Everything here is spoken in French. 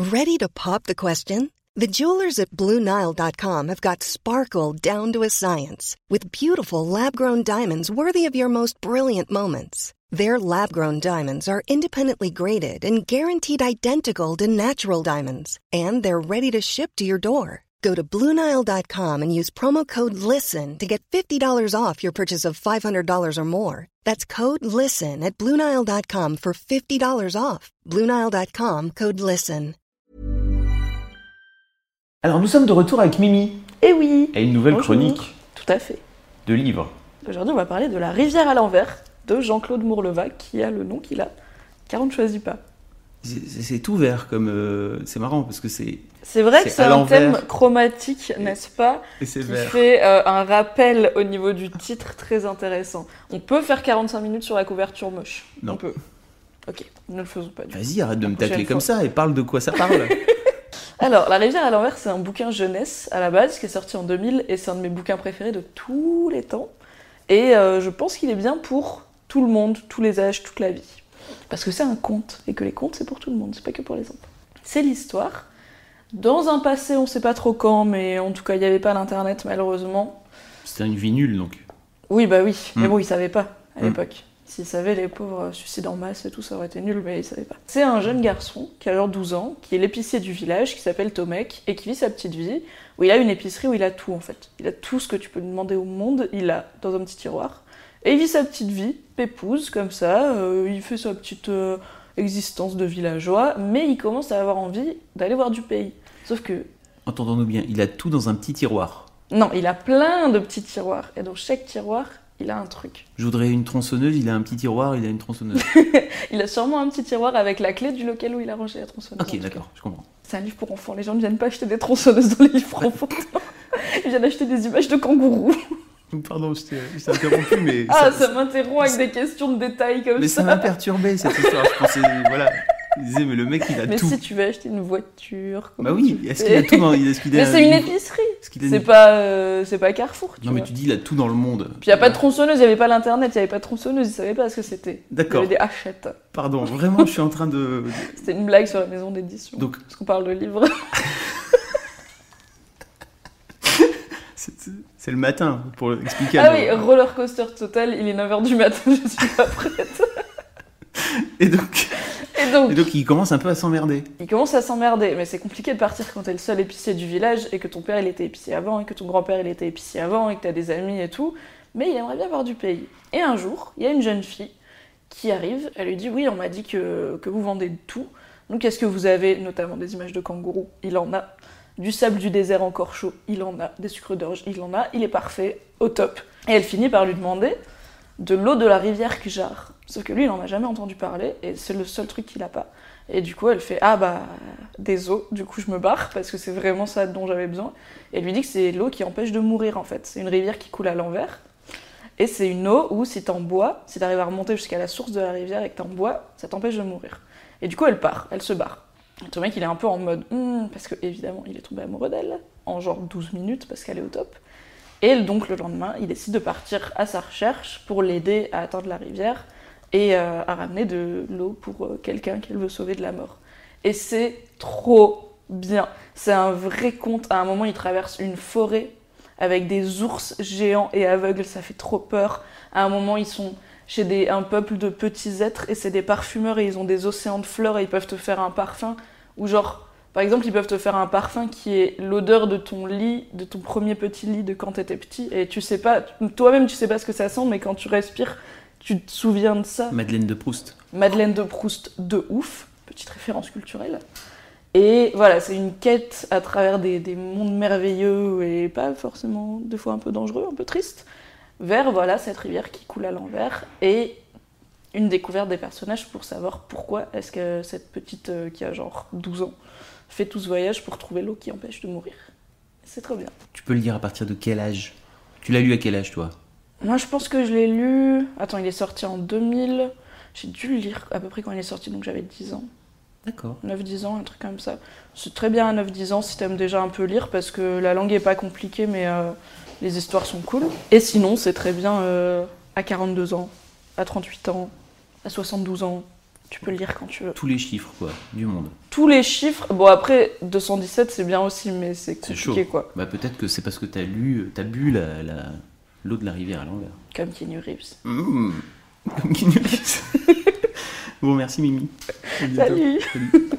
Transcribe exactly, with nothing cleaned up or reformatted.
Ready to pop the question? The jewelers at Blue Nile dot com have got sparkle down to a science with beautiful lab-grown diamonds worthy of your most brilliant moments. Their lab-grown diamonds are independently graded and guaranteed identical to natural diamonds, and they're ready to ship to your door. Go to Blue Nile dot com and use promo code LISTEN to get fifty dollars off your purchase of five hundred dollars or more. That's code LISTEN at Blue Nile dot com for fifty dollars off. Blue Nile dot com, code LISTEN. Alors nous sommes de retour avec Mimi. Eh oui. Et une nouvelle Bonjour. chronique. Tout à fait. De livres. Aujourd'hui, on va parler de La rivière à l'envers de Jean-Claude Mourleva, qui a le nom qu'il a, car on ne choisit pas. C'est, c'est tout vert comme... Euh, c'est marrant parce que c'est... C'est vrai c'est que c'est à un l'envers. thème chromatique, n'est-ce pas? Et c'est Qui vert. fait euh, un rappel au niveau du titre très intéressant. On peut faire quarante-cinq minutes sur la couverture moche. Non. On peut. Ok, ne le faisons pas du tout. Vas-y, arrête de me prochaine tacler comme fois. ça et parle de quoi ça parle. Alors, La rivière à l'envers, c'est un bouquin jeunesse à la base qui est sorti en deux mille et c'est un de mes bouquins préférés de tous les temps. Et euh, je pense qu'il est bien pour tout le monde, tous les âges, toute la vie. Parce que c'est un conte et que les contes c'est pour tout le monde, c'est pas que pour les enfants. C'est l'histoire. Dans un passé, on sait pas trop quand, mais en tout cas, il n'y avait pas l'internet malheureusement. C'était une vie nulle donc. Oui, bah oui, mais Mm. bon, ils savaient pas à Mm. l'époque. S'ils savaient, les pauvres suicides en masse et tout, ça aurait été nul, mais ils savaient pas. C'est un jeune garçon qui a genre douze ans, qui est l'épicier du village, qui s'appelle Tomek, et qui vit sa petite vie, où il a une épicerie où il a tout en fait. Il a tout ce que tu peux demander au monde, il l'a dans un petit tiroir. Et il vit sa petite vie, pépouse, comme ça, euh, il fait sa petite euh, existence de villageois, mais il commence à avoir envie d'aller voir du pays. Sauf que, Entendons-nous bien, il a tout dans un petit tiroir. non, il a plein de petits tiroirs, et dans chaque tiroir, il a un truc. Je voudrais une tronçonneuse, il a un petit tiroir, il a une tronçonneuse. Il a sûrement un petit tiroir avec la clé du local où il a rangé la tronçonneuse. en Ok, tout cas. d'accord, je comprends. C'est un livre pour enfants, les gens ne viennent pas acheter des tronçonneuses dans les livres pour enfants. Ils viennent acheter des images de kangourous. Pardon, je t'ai, je t'ai interrompu, mais... Ah, ça, m'interrompt avec des questions de détails comme Mais ça. ça m'a perturbé cette histoire, je pensais, voilà... Il disait, mais le mec, il a Mais tout. si tu veux acheter une voiture... Bah comment oui, tu est-ce fais qu'il a tout dans... Est-ce qu'il a... Mais c'est une épicerie. Est-ce qu'il a C'est une- pas, euh, c'est pas Carrefour, tu Non, mais vois. tu dis, il a tout dans le monde. Puis il n'y a pas de tronçonneuse, il n'y avait pas l'internet, il n'y avait pas de tronçonneuse, ils ne savaient pas ce que c'était. Il y D'accord. avait des hachettes. Pardon, vraiment, je suis en train de... C'était une blague sur la maison d'édition. Donc- Parce qu'on parle de livres. C'est, c'est le matin, pour expliquer à Ah nos- oui, roller coaster total, il est neuf heures du matin, je suis pas prête. Et donc... Et donc, Et donc, il commence un peu à s'emmerder. il commence à s'emmerder, mais c'est compliqué de partir quand t'es le seul épicier du village et que ton père il était épicier avant et que ton grand-père il était épicier avant et que t'as des amis et tout, mais il aimerait bien voir du pays. Et un jour, il y a une jeune fille qui arrive, elle lui dit « Oui, on m'a dit que, que vous vendez de tout, donc qu'est-ce que vous avez ?» Notamment des images de kangourous, il en a. Du sable du désert encore chaud, il en a. Des sucres d'orge, il en a. Il est parfait, au top. Et elle finit par lui demander de l'eau de la rivière Kjar. Sauf que lui, il n'en a jamais entendu parler, et c'est le seul truc qu'il a pas. Et du coup, elle fait « Ah bah, des eaux, du coup je me barre, parce que c'est vraiment ça dont j'avais besoin. » Et elle lui dit que c'est l'eau qui empêche de mourir, en fait. C'est une rivière qui coule à l'envers. Et c'est une eau où, si t'en bois, si t'arrives à remonter jusqu'à la source de la rivière et que t'en bois, ça t'empêche de mourir. Et du coup, elle part, elle se barre. Et ton mec, il est un peu en mode Hm, parce que évidemment, il est tombé amoureux d'elle, en genre douze minutes, parce qu'elle est au top. Et donc, le lendemain, il décide de partir à sa recherche pour l'aider à atteindre la rivière et euh, à ramener de l'eau pour euh, quelqu'un qu'elle veut sauver de la mort. Et c'est trop bien. C'est un vrai conte. À un moment, il traverse une forêt avec des ours géants et aveugles, ça fait trop peur. À un moment, ils sont chez des, un peuple de petits êtres et c'est des parfumeurs et ils ont des océans de fleurs et ils peuvent te faire un parfum. Ou genre, par exemple, ils peuvent te faire un parfum qui est l'odeur de ton lit, de ton premier petit lit de quand t'étais petit. Et tu sais pas, toi-même tu sais pas ce que ça sent, mais quand tu respires, tu te souviens de ça. Madeleine de Proust. Madeleine de Proust de ouf, petite référence culturelle. Et voilà, c'est une quête à travers des, des mondes merveilleux et pas forcément, des fois un peu dangereux, un peu triste, vers voilà, cette rivière qui coule à l'envers et une découverte des personnages pour savoir pourquoi est-ce que cette petite euh, qui a genre douze ans fait tout ce voyage pour trouver l'eau qui empêche de mourir. C'est trop bien. Tu peux le lire à partir de quel âge? Tu l'as lu à quel âge, toi? Moi, je pense que je l'ai lu... Attends, il est sorti en deux mille. J'ai dû le lire à peu près quand il est sorti, donc j'avais dix ans. D'accord. neuf dix ans, un truc comme ça. C'est très bien à neuf dix ans si t'aimes déjà un peu lire, parce que la langue est pas compliquée, mais euh, les histoires sont cool. Et sinon, c'est très bien euh, à quarante-deux ans, à trente-huit ans, à soixante-douze ans. Tu peux le lire quand tu veux. Tous les chiffres, quoi, du monde. Tous les chiffres. Bon, après, deux cent dix-sept, c'est bien aussi, mais c'est C'est compliqué, chaud. quoi. Bah, peut-être que c'est parce que t'as lu, t'as bu la, la, l'eau de la rivière à l'envers. Comme Keanu Reeves. Mmh, comme Keanu Reeves. Bon, merci Mimi. À bientôt. Salut. Salut.